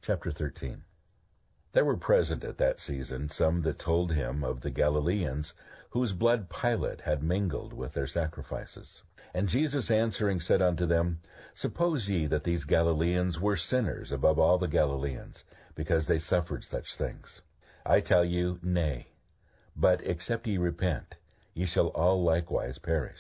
Chapter 13. There were present at that season some that told him of the Galileans, whose blood Pilate had mingled with their sacrifices. And Jesus answering said unto them, Suppose ye that these Galileans were sinners above all the Galileans, because they suffered such things? I tell you, nay. But except ye repent, ye shall all likewise perish.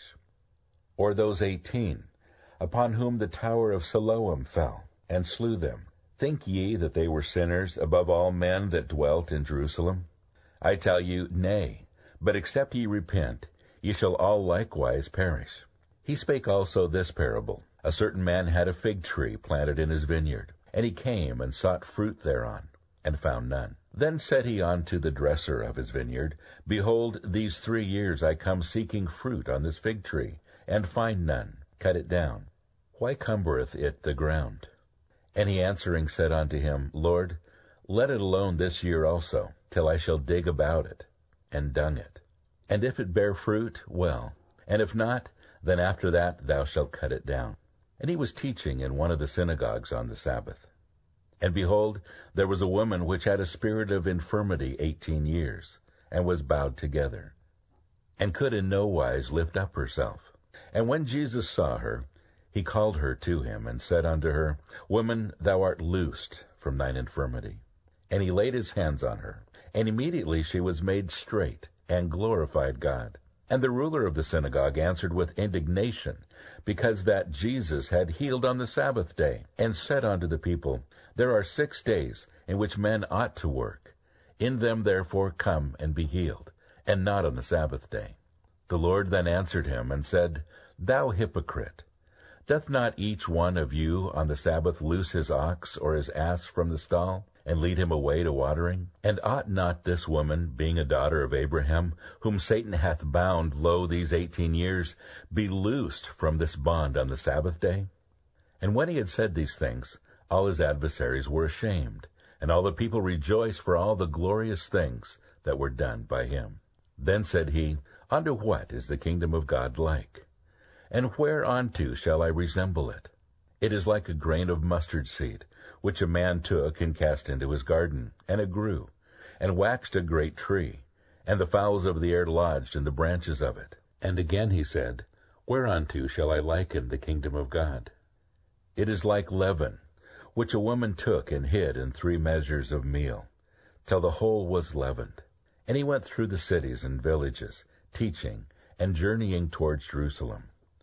Or those 18, upon whom the tower of Siloam fell, and slew them. Think ye that they were sinners above all men that dwelt in Jerusalem? I tell you, nay. But except ye repent, ye shall all likewise perish. He spake also this parable. A certain man had a fig tree planted in his vineyard, and he came and sought fruit thereon, and found none. Then said he unto the dresser of his vineyard, Behold, these 3 years I come seeking fruit on this fig tree, and find none. Cut it down. Why cumbereth it the ground? And he answering said unto him, Lord, let it alone this year also, till I shall dig about it, and dung it. And if it bear fruit, well, and if not, then after that thou shalt cut it down. And he was teaching in one of the synagogues on the Sabbath. And behold, there was a woman which had a spirit of infirmity 18 years, and was bowed together, and could in no wise lift up herself. And when Jesus saw her, he called her to him, and said unto her, Woman, thou art loosed from thine infirmity. And he laid his hands on her, and immediately she was made straight, and glorified God. And the ruler of the synagogue answered with indignation, because that Jesus had healed on the Sabbath day, and said unto the people, There are 6 days in which men ought to work. In them therefore come and be healed, and not on the Sabbath day. The Lord then answered him, and said, Thou hypocrite, doth not each one of you on the Sabbath loose his ox or his ass from the stall, and lead him away to watering? And ought not this woman, being a daughter of Abraham, whom Satan hath bound, lo, these 18 years, be loosed from this bond on the Sabbath day? And when he had said these things, all his adversaries were ashamed, and all the people rejoiced for all the glorious things that were done by him. Then said he, Unto what is the kingdom of God like? And whereunto shall I resemble it? It is like a grain of mustard seed, which a man took and cast into his garden, and it grew, and waxed a great tree, and the fowls of the air lodged in the branches of it. And again he said, Whereunto shall I liken the kingdom of God? It is like leaven, which a woman took and hid in 3 measures of meal, till the whole was leavened. And he went through the cities and villages, teaching, and journeying towards Jerusalem.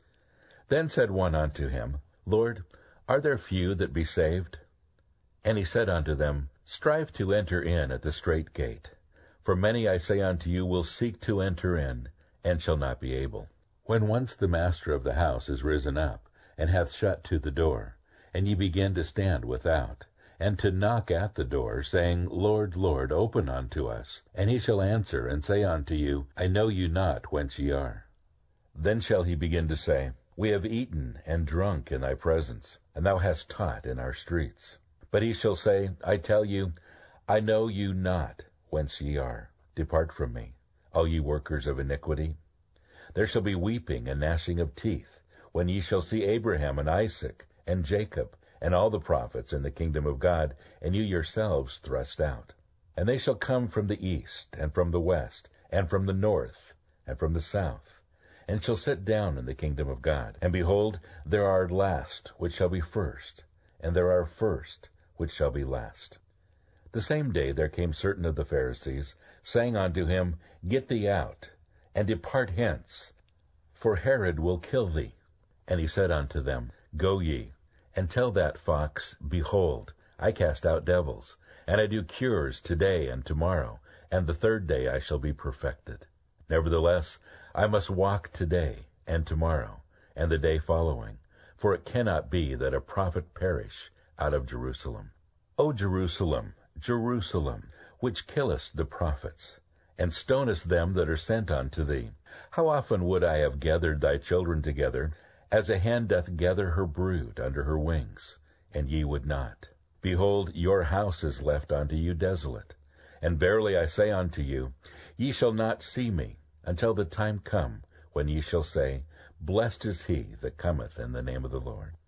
Then said one unto him, Lord, are there few that be saved? And he said unto them, Strive to enter in at the strait gate. For many, I say unto you, will seek to enter in, and shall not be able. When once the master of the house is risen up, and hath shut to the door, and ye begin to stand without, and to knock at the door, saying, Lord, Lord, open unto us. And he shall answer and say unto you, I know you not whence ye are. Then shall he begin to say, We have eaten and drunk in thy presence, and thou hast taught in our streets. But he shall say, I tell you, I know you not whence ye are. Depart from me, all ye workers of iniquity. There shall be weeping and gnashing of teeth, when ye shall see Abraham and Isaac and Jacob and all the prophets in the kingdom of God, and you yourselves thrust out. And they shall come from the east, and from the west, and from the north, and from the south, and shall sit down in the kingdom of God. And behold, there are last which shall be first, and there are first which shall be last. The same day there came certain of the Pharisees, saying unto him, Get thee out, and depart hence, for Herod will kill thee. And he said unto them, Go ye, and tell that fox, Behold, I cast out devils, and I do cures today and tomorrow, and the 3rd day I shall be perfected. Nevertheless, I must walk today and tomorrow, and the day following, for it cannot be that a prophet perish out of Jerusalem. O Jerusalem, Jerusalem, which killest the prophets, and stonest them that are sent unto thee, how often would I have gathered thy children together, as a hen doth gather her brood under her wings, and ye would not. Behold, your house is left unto you desolate. And verily I say unto you, ye shall not see me, until the time come when ye shall say, Blessed is he that cometh in the name of the Lord.